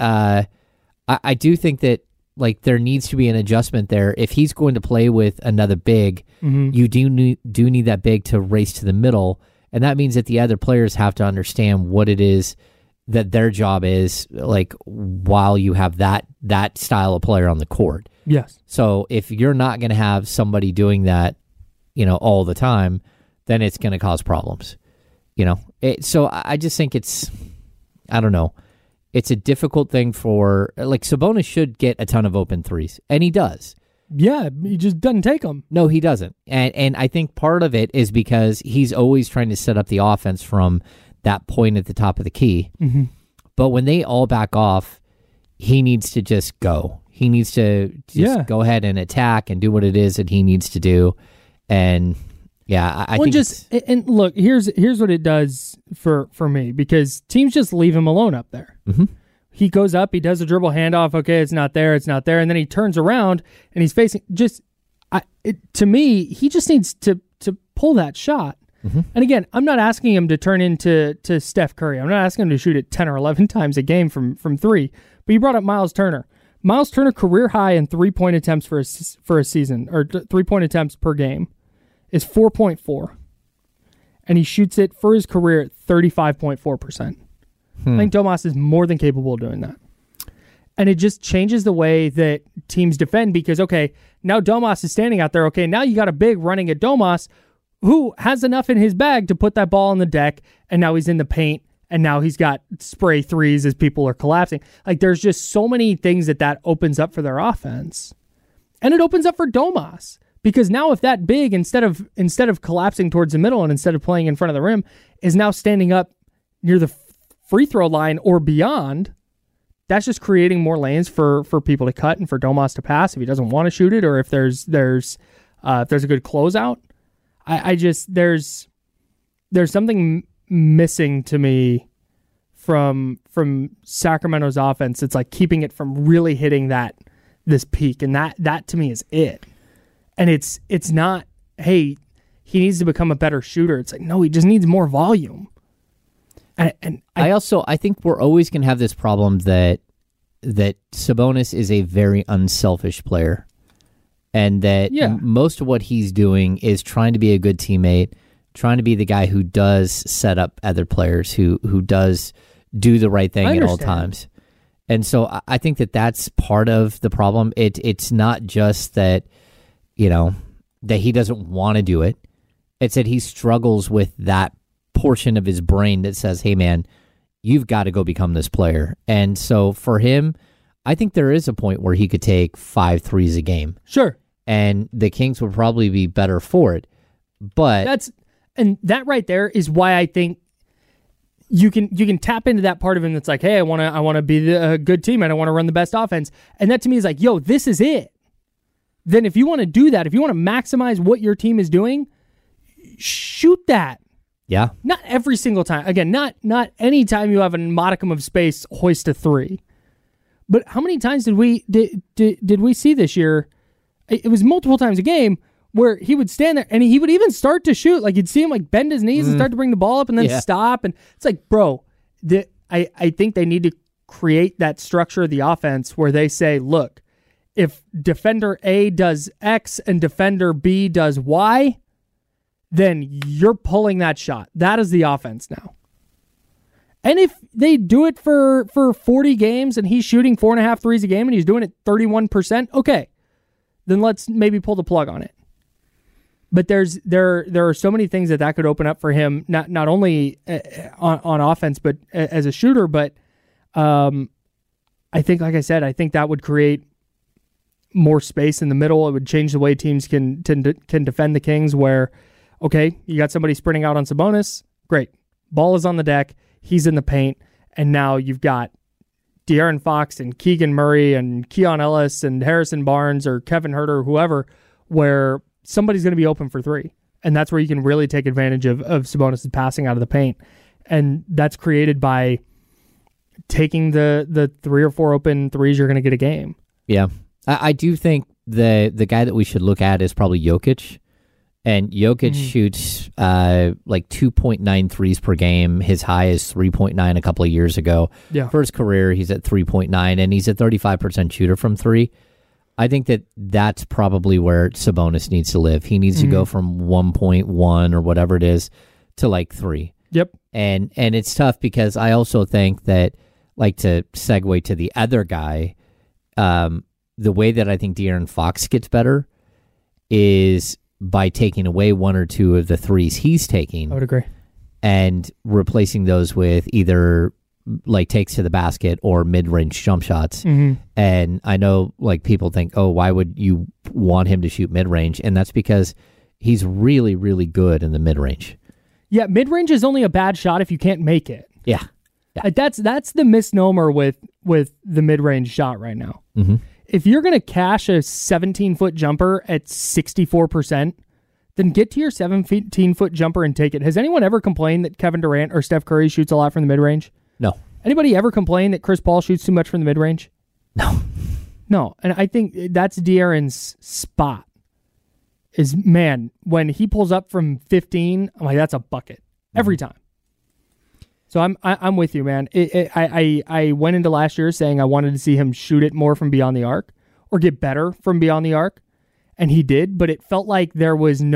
I do think that like there needs to be an adjustment there. If he's going to play with another big, you do need that big to race to the middle, and that means that the other players have to understand what it is that their job is, like, while you have that style of player on the court. Yes. So if you're not going to have somebody doing that, all the time, then it's going to cause problems. So I just think I don't know. It's a difficult thing for, like, Sabonis should get a ton of open threes, and he does. Yeah, he just doesn't take them. No, he doesn't. And I think part of it is because he's always trying to set up the offense from that point at the top of the key. But when they all back off, he needs to just go. He needs to just go ahead and attack and do what it is that he needs to do. And I think and look, here's what it does for me, because teams just leave him alone up there. He goes up, he does a dribble handoff. Okay, it's not there, and then he turns around and he's facing to me, he just needs to pull that shot. And again, I'm not asking him to turn into Steph Curry. I'm not asking him to shoot it 10 or 11 times a game from three. But you brought up Miles Turner. Miles Turner career high in 3-point attempts for a season, or 3-point attempts per game, is 4.4, and he shoots it for his career at 35.4%. I think Domas is more than capable of doing that. And it just changes the way that teams defend, because, okay, now Domas is standing out there. Okay, now you got a big running at Domas who has enough in his bag to put that ball on the deck, and now he's in the paint, and now he's got spray threes as people are collapsing. Like, there's just so many things that opens up for their offense. And it opens up for Domas, because now if that big, instead of collapsing towards the middle and instead of playing in front of the rim, is now standing up near the free throw line or beyond, that's just creating more lanes for people to cut and for Domas to pass if he doesn't want to shoot it, or if there's a good closeout. I just there's something missing to me from Sacramento's offense. It's like keeping it from really hitting this peak, and that to me is it. And it's not, hey, he needs to become a better shooter. It's like, no, he just needs more volume. And I think we're always going to have this problem that Sabonis is a very unselfish player, and that most of what he's doing is trying to be a good teammate, trying to be the guy who does set up other players, who does do the right thing at all times. And so I think that's part of the problem. It's not just that, that he doesn't want to do it. It's that he struggles with that portion of his brain that says, hey, man, you've got to go become this player. And so for him, I think there is a point where he could take 5 threes a game. Sure. And the Kings would probably be better for it. But that right there is why I think you can tap into that part of him that's like, hey, I want to be a good team, and I want to run the best offense. And that to me is like, yo, this is it. Then if you want to do that, if you want to maximize what your team is doing, shoot that. Yeah. Not every single time. Again, not any time you have a modicum of space, hoist a three. But how many times did we see this year? It was multiple times a game where he would stand there and he would even start to shoot. Like, you'd see him like bend his knees and start to bring the ball up and then stop. And it's like, bro, I think they need to create that structure of the offense where they say, look, if defender A does X and defender B does Y, then you're pulling that shot. That is the offense now. And if they do it for 40 games and he's shooting 4.5 threes a game and he's doing it 31%, okay, then let's maybe pull the plug on it. But there are so many things that could open up for him, not only on offense, but as a shooter. But I think, like I said, I think that would create more space in the middle. It would change the way teams can defend the Kings, where, okay, you got somebody sprinting out on Sabonis, great. Ball is on the deck, he's in the paint, and now you've got De'Aaron Fox and Keegan Murray and Keon Ellis and Harrison Barnes or Kevin Huerter or whoever, where somebody's going to be open for three. And that's where you can really take advantage of Sabonis' passing out of the paint. And that's created by taking the 3 or 4 open threes you're going to get a game. Yeah. I do think the guy that we should look at is probably Jokic. And Jokic shoots like 2.9 threes per game. His high is 3.9 a couple of years ago. Yeah. For his career, he's at 3.9, and he's a 35% shooter from three. I think that's probably where Sabonis needs to live. He needs to go from 1.1 or whatever it is to like 3. Yep. And it's tough because I also think that, like, to segue to the other guy, the way that I think De'Aaron Fox gets better is by taking away 1 or 2 of the threes he's taking. I would agree. And replacing those with either like takes to the basket or mid-range jump shots. And I know like people think, oh, why would you want him to shoot mid-range? And that's because he's really, really good in the mid-range. Yeah, mid-range is only a bad shot if you can't make it. Yeah. That's the misnomer with the mid-range shot right now. If you're going to cash a 17-foot jumper at 64%, then get to your 17-foot jumper and take it. Has anyone ever complained that Kevin Durant or Steph Curry shoots a lot from the mid-range? No. Anybody ever complain that Chris Paul shoots too much from the mid-range? No. And I think that's De'Aaron's spot. Is, man, when he pulls up from 15, I'm like, that's a bucket every time. So I'm with you, man. I went into last year saying I wanted to see him shoot it more from beyond the arc or get better from beyond the arc, and he did. But it felt like there wasn't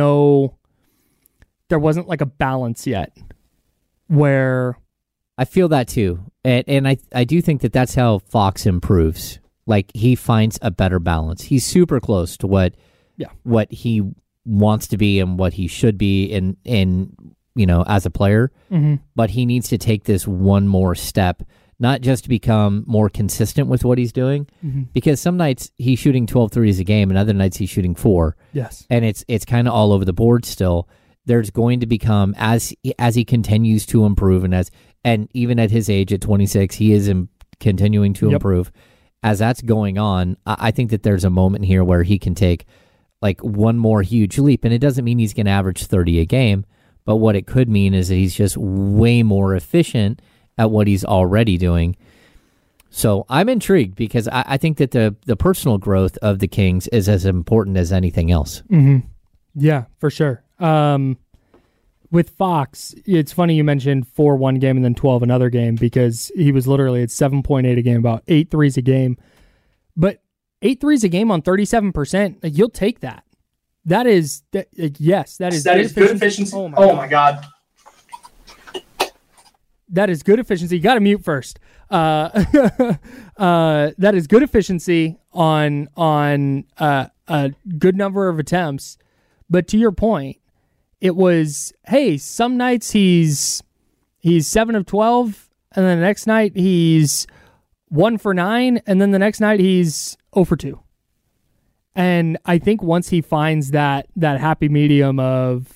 like a balance yet. Where I feel that too, and I do think that that's how Fox improves. Like, he finds a better balance. He's super close to what he wants to be and what he should be in as a player. But he needs to take this one more step, not just to become more consistent with what he's doing, because some nights he's shooting 12 threes a game and other nights he's shooting 4. Yes. And it's kind of all over the board still. There's going to become, as he continues to improve, and even at his age at 26, he is continuing to improve. As that's going on, I think that there's a moment here where he can take like one more huge leap, and it doesn't mean he's going to average 30 a game, but what it could mean is that he's just way more efficient at what he's already doing. So I'm intrigued because I think that the personal growth of the Kings is as important as anything else. Yeah, for sure. With Fox, it's funny you mentioned 4 one game and then 12 another game, because he was literally at 7.8 a game, about 8 threes a game. But 8 threes a game on 37%, like, you'll take that. That is good efficiency. Oh my God. That is good efficiency. You got to mute first. That is good efficiency on a good number of attempts. But to your point, it was, hey, some nights he's 7 of 12, and then the next night he's 1 for 9, and then the next night he's 0 for 2. And I think once he finds that happy medium of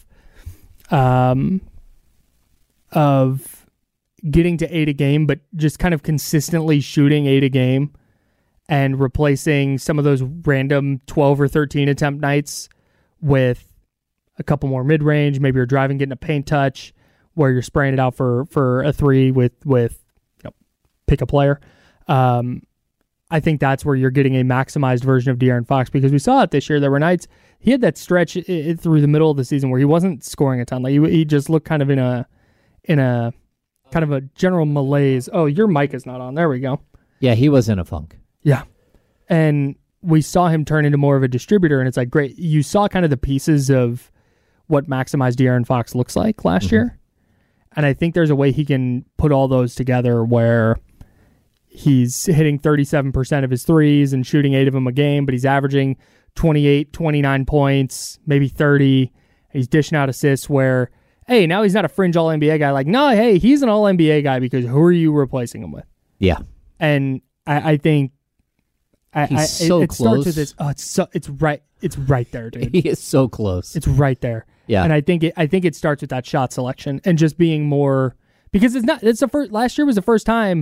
getting to 8 a game, but just kind of consistently shooting 8 a game and replacing some of those random 12 or 13 attempt nights with a couple more mid-range, maybe you're driving, getting a paint touch where you're spraying it out for a 3 with pick a player. I think that's where you're getting a maximized version of De'Aaron Fox, because we saw it this year. There were nights he had that stretch through the middle of the season where he wasn't scoring a ton. Like he just looked kind of in a kind of a general malaise. Oh, your mic is not on. There we go. Yeah, he was in a funk. Yeah. And we saw him turn into more of a distributor, and it's like, great. You saw kind of the pieces of what maximized De'Aaron Fox looks like last year. And I think there's a way he can put all those together where he's hitting 37% of his threes and shooting 8 of them a game, but he's averaging 28, 29 points, maybe 30. He's dishing out assists where, hey, now he's not a fringe All-NBA guy. Like, no, hey, he's an All-NBA guy, because who are you replacing him with? Yeah. And I think he's so it close. Starts with this. Oh, it's right there, dude. He is so close. It's right there. Yeah. And I think it starts with that shot selection and just being more, because last year was the first time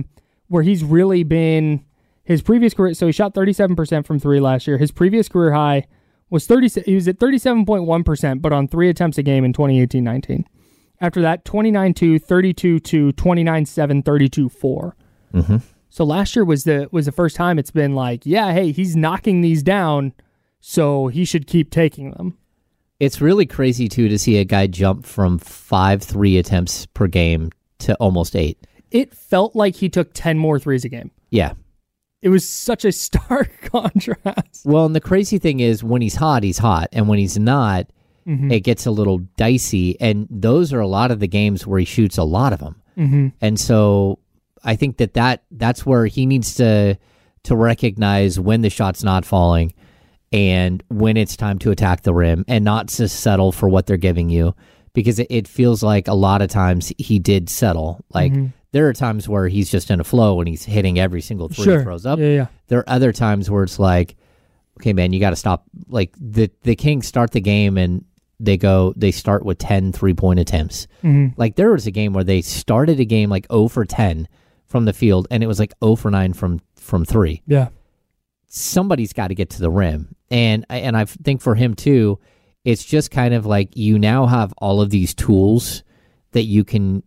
where he's really been his previous career. So he shot 37% from three last year. His previous career high was he was at 37.1%, but on 3 attempts a game in 2018-19. After that, 29-2, 32-2, 29-7, 32-4. Mm-hmm. So last year was the first time it's been like, yeah, hey, he's knocking these down, so he should keep taking them. It's really crazy, too, to see a guy jump from 5 3 attempts per game to almost 8. It felt like he took 10 more threes a game. Yeah. It was such a stark contrast. Well, and the crazy thing is when he's hot, he's hot. And when he's not, it gets a little dicey. And those are a lot of the games where he shoots a lot of them. Mm-hmm. And so I think that's where he needs to recognize when the shot's not falling and when it's time to attack the rim and not just settle for what they're giving you, because it feels like a lot of times he did settle. Like there are times where he's just in a flow and he's hitting every single three he throws up. Yeah. There are other times where it's like, okay, man, you got to stop. Like the Kings start the game and they start with 10 3-point attempts. Like there was a game where they started a game like 0 for 10 from the field and it was like 0 for 9 from 3. Yeah. Somebody's got to get to the rim. And I think for him too, it's just kind of like you now have all of these tools that you can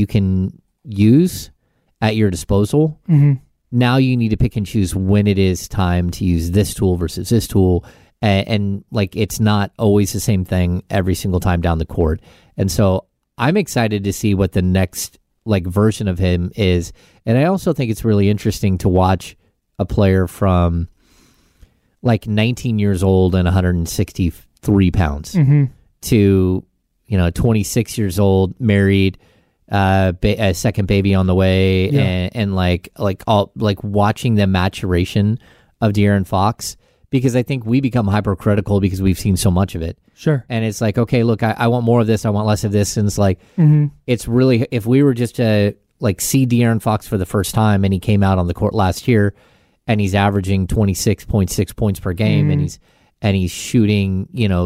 use at your disposal. Now you need to pick and choose when it is time to use this tool versus this tool. And like it's not always the same thing every single time down the court. And so I'm excited to see what the next like version of him is. And I also think it's really interesting to watch a player from like 19 years old and 163 pounds to, 26 years old, married, a second baby on the way, and watching the maturation of De'Aaron Fox, because I think we become hypercritical because we've seen so much of it. Sure. And it's like, okay, look, I want more of this, I want less of this, and it's like, it's really, if we were just to like see De'Aaron Fox for the first time and he came out on the court last year and he's averaging 26.6 points per game and he's shooting,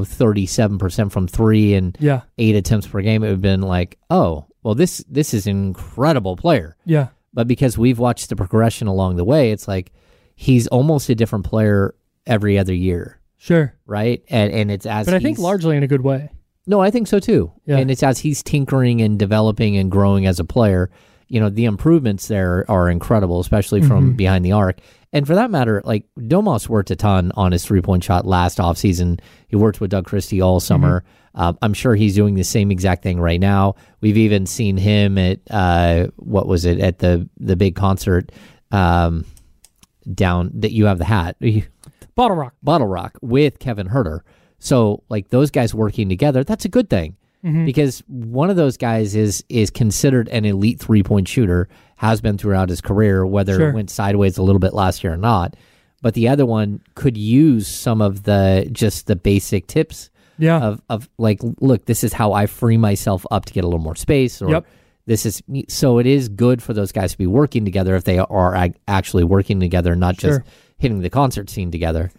37% from 3 and 8 attempts per game, it would have been like, oh, well, this is an incredible player. Yeah. But because we've watched the progression along the way, it's like he's almost a different player every other year. Sure. Right? And it's as But I think largely in a good way. No, I think so too. Yeah. And it's as he's tinkering and developing and growing as a player, the improvements there are incredible, especially from behind the arc. And for that matter, like Domas worked a ton on his 3-point shot last offseason. He worked with Doug Christie all summer. I'm sure he's doing the same exact thing right now. We've even seen him at, at the big concert down that you have the hat. Bottle Rock with Kevin Huerter. So like those guys working together, that's a good thing. Because one of those guys is considered an elite 3-point shooter, has been throughout his career, whether it went sideways a little bit last year or not. But the other one could use some of the basic tips of like, look, this is how I free myself up to get a little more space. Or this is, so it is good for those guys to be working together if they are actually working together, not just hitting the concert scene together.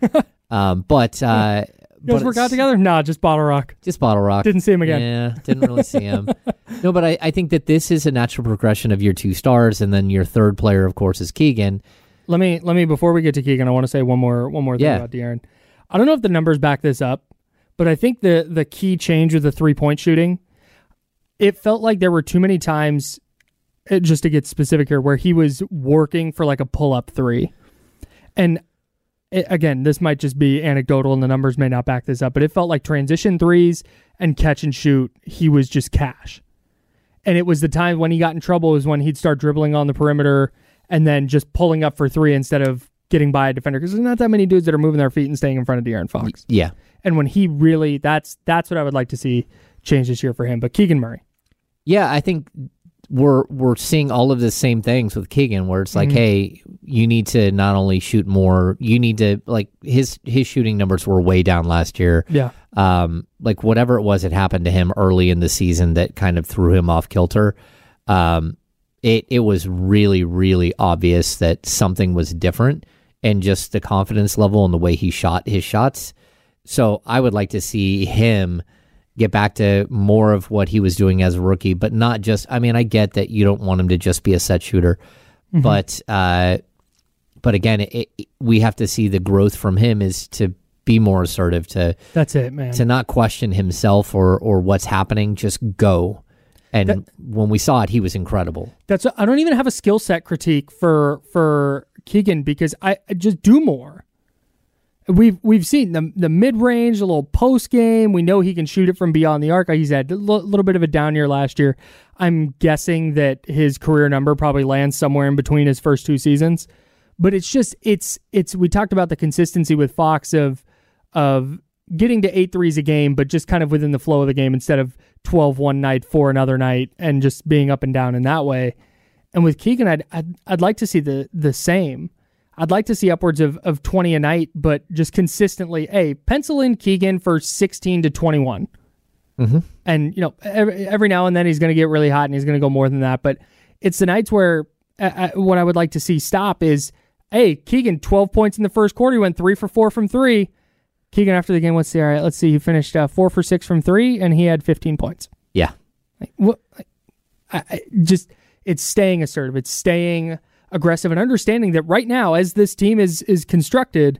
You guys work out together? Nah, just Bottle Rock. Just Bottle Rock. Didn't see him again. Yeah, didn't really see him. No, but I think that this is a natural progression of your 2 stars, and then your third player, of course, is Keegan. Let me before we get to Keegan, I want to say one more thing about De'Aaron. I don't know if the numbers back this up, but I think the key change with the 3-point shooting, it felt like there were too many times, just to get specific here, where he was working for like a pull-up 3. And again, this might just be anecdotal and the numbers may not back this up, but it felt like transition 3s and catch and shoot, he was just cash. And it was the time when he got in trouble is when he'd start dribbling on the perimeter and then just pulling up for 3 instead of getting by a defender, because there's not that many dudes that are moving their feet and staying in front of De'Aaron Fox. Yeah. And when he really, that's what I would like to see change this year for him. But Keegan Murray. Yeah, I think we're seeing all of the same things with Keegan, where it's like, hey, you need to not only shoot more, you need to, like, his shooting numbers were way down last year. Yeah. Like whatever it was that happened to him early in the season that kind of threw him off kilter. It was really, really obvious that something was different, and just the confidence level and the way he shot his shots. So I would like to see him get back to more of what he was doing as a rookie, but not just, I mean, I get that you don't want him to just be a set shooter, Mm-hmm. But again, we have to see the growth from him is to be more assertive, that's it, man. To not question himself or what's happening, just go. And when we saw it, he was incredible. I don't even have a skill set critique for Keegan because I just do more. We've seen the mid range, a little post game. We know he can shoot it from beyond the arc. He's had a little bit of a down year last year. I'm guessing that his career number probably lands somewhere in between his first 2 seasons. But it's just it's we talked about the consistency with Fox of getting to 8 threes a game, but just kind of within the flow of the game instead of 12 one night, 4 another night, and just being up and down in that way. And with Keegan, I'd like to see the same. I'd like to see upwards of 20 a night, but just consistently, pencil in Keegan for 16 to 21. Mm-hmm. And, every now and then he's going to get really hot and he's going to go more than that. But it's the nights where what I would like to see stop is, Keegan, 12 points in the first quarter. He went 3 for 4 from 3. Keegan, after the game, let's see. He finished 4 for 6 from 3, and he had 15 points. Yeah. It's staying assertive. It's staying aggressive and understanding that right now, as this team is constructed,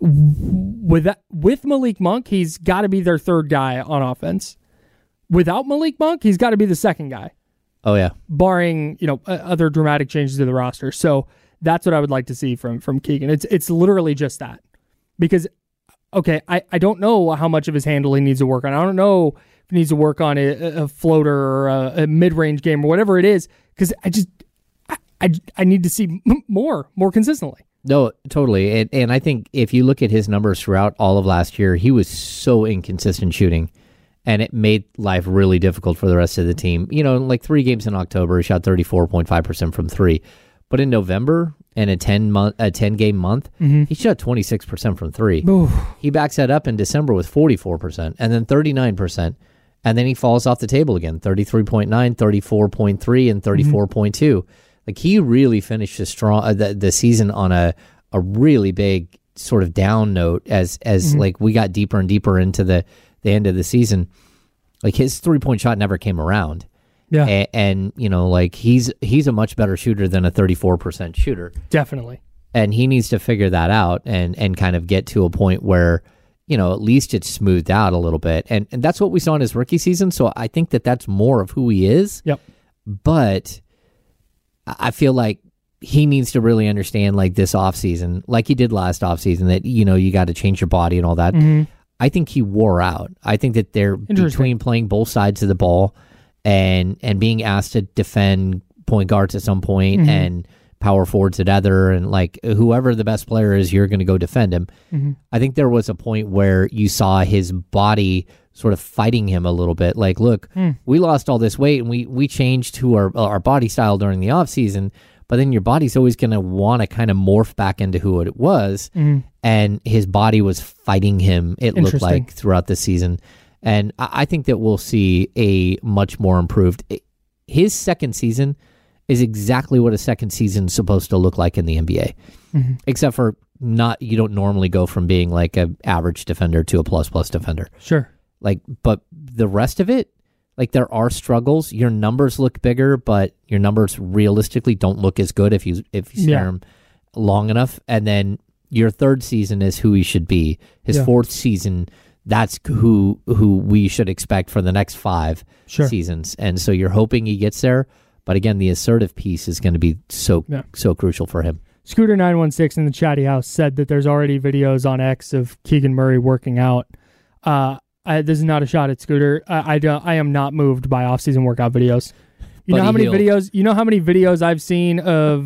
with Malik Monk, he's got to be their third guy on offense. Without Malik Monk, he's got to be the second guy. Oh, yeah. Barring, other dramatic changes to the roster. So that's what I would like to see from Keegan. It's literally just that. Because, I don't know how much of his handling needs to work on. I don't know if he needs to work on a floater or a mid-range game or whatever it is, because I need to see more consistently. No, totally. And I think if you look at his numbers throughout all of last year, he was so inconsistent shooting, and it made life really difficult for the rest of the team. Like 3 games in October, he shot 34.5% from 3. But in November and a 10-game month, mm-hmm. he shot 26% from 3. Oof. He backs that up in December with 44% and then 39%. And then he falls off the table again, 33.9, 34.3, and 34.2. Mm-hmm. Like, he really finished the season on a really big sort of down note as mm-hmm. like we got deeper and deeper into the end of the season. Like, his 3-point shot never came around. Yeah. And like he's a much better shooter than a 34% shooter. Definitely. And he needs to figure that out and kind of get to a point where, at least it's smoothed out a little bit. And that's what we saw in his rookie season. So I think that's more of who he is. Yep. But I feel like he needs to really understand, like, this offseason, like he did last offseason, that, you got to change your body and all that. Mm-hmm. I think he wore out. I think that they're between playing both sides of the ball and being asked to defend point guards at some point mm-hmm. and power forwards at other, and like whoever the best player is, you're going to go defend him. Mm-hmm. I think there was a point where you saw his body sort of fighting him a little bit. Like, look, we lost all this weight and we changed to our body style during the off season, but then your body's always going to want to kind of morph back into who it was. Mm-hmm. And his body was fighting him, it looked like, throughout the season. And I think that we'll see a much more improved. His second season is exactly what a second season is supposed to look like in the NBA, mm-hmm. except for you don't normally go from being like an average defender to a plus defender. Sure. Like, but the rest of it, like, there are struggles. Your numbers look bigger, but your numbers realistically don't look as good if you stare him long enough. And then your third season is who he should be. His fourth season, that's who we should expect for the next 5 seasons. And so you're hoping he gets there. But again, the assertive piece is going to be so crucial for him. Scooter916 in the chatty house said that there's already videos on X of Keegan Murray working out. This is not a shot at Scooter. I am not moved by off-season workout videos. You know how many videos I've seen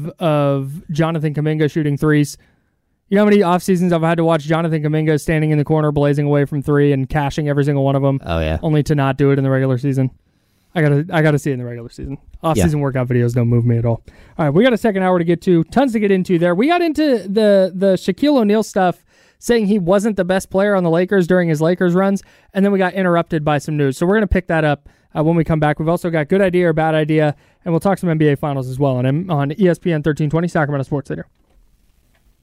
of Jonathan Kuminga shooting threes? You know how many off seasons I've had to watch Jonathan Kuminga standing in the corner blazing away from 3 and cashing every single one of them? Oh yeah. Only to not do it in the regular season. I gotta see it in the regular season. Off-season workout videos don't move me at all. All right, we got a second hour to get to. Tons to get into there. We got into the Shaquille O'Neal stuff, saying he wasn't the best player on the Lakers during his Lakers runs, and then we got interrupted by some news. So we're going to pick that up when we come back. We've also got good idea or bad idea, and we'll talk some NBA Finals as well on ESPN 1320 Sacramento Sports Center.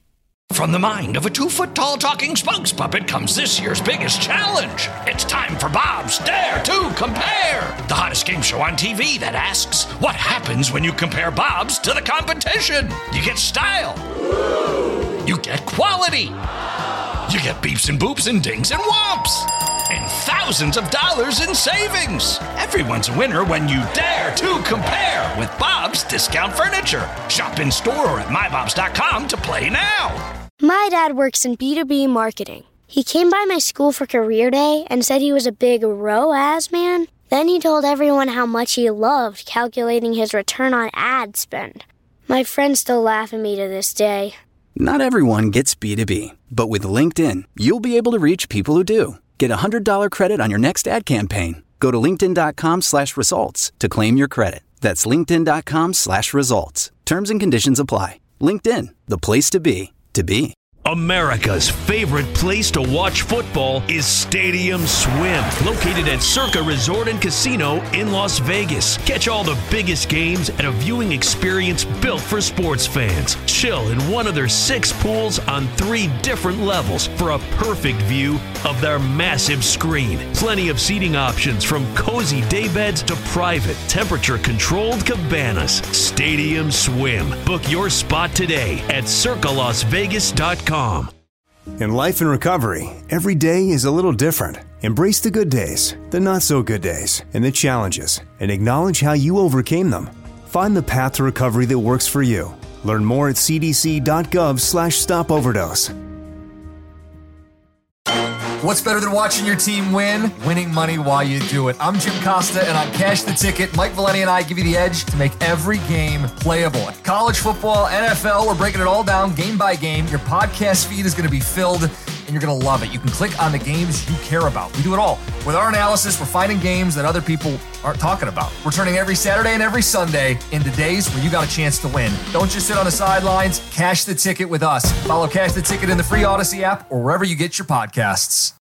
From the mind of a 2-foot-tall talking spokes puppet comes this year's biggest challenge. It's time for Bob's Dare to Compare, the hottest game show on TV that asks, what happens when you compare Bobs to the competition? You get style. You get quality. You get beeps and boops and dings and whomps. And thousands of dollars in savings. Everyone's a winner when you dare to compare with Bob's Discount Furniture. Shop in store or at mybobs.com to play now. My dad works in B2B marketing. He came by my school for career day and said he was a big ROAS man. Then he told everyone how much he loved calculating his return on ad spend. My friends still laugh at me to this day. Not everyone gets B2B, but with LinkedIn, you'll be able to reach people who do. Get a $100 credit on your next ad campaign. Go to linkedin.com/results to claim your credit. That's linkedin.com/results. Terms and conditions apply. LinkedIn, the place to be. America's favorite place to watch football is Stadium Swim, located at Circa Resort and Casino in Las Vegas. Catch all the biggest games at a viewing experience built for sports fans. Chill in one of their 6 pools on 3 different levels for a perfect view of their massive screen. Plenty of seating options from cozy daybeds to private, temperature-controlled cabanas. Stadium Swim. Book your spot today at circalasvegas.com. In life and recovery, every day is a little different. Embrace the good days, the not so good days, and the challenges, and acknowledge how you overcame them. Find the path to recovery that works for you. Learn more at cdc.gov/stopoverdose. What's better than watching your team win? Winning money while you do it. I'm Jim Costa, and on Cash the Ticket, Mike Valenti and I give you the edge to make every game playable. College football, NFL, we're breaking it all down game by game. Your podcast feed is going to be filled, and you're going to love it. You can click on the games you care about. We do it all. With our analysis, we're finding games that other people aren't talking about. We're turning every Saturday and every Sunday into days where you got a chance to win. Don't just sit on the sidelines. Cash the Ticket with us. Follow Cash the Ticket in the free Odyssey app or wherever you get your podcasts.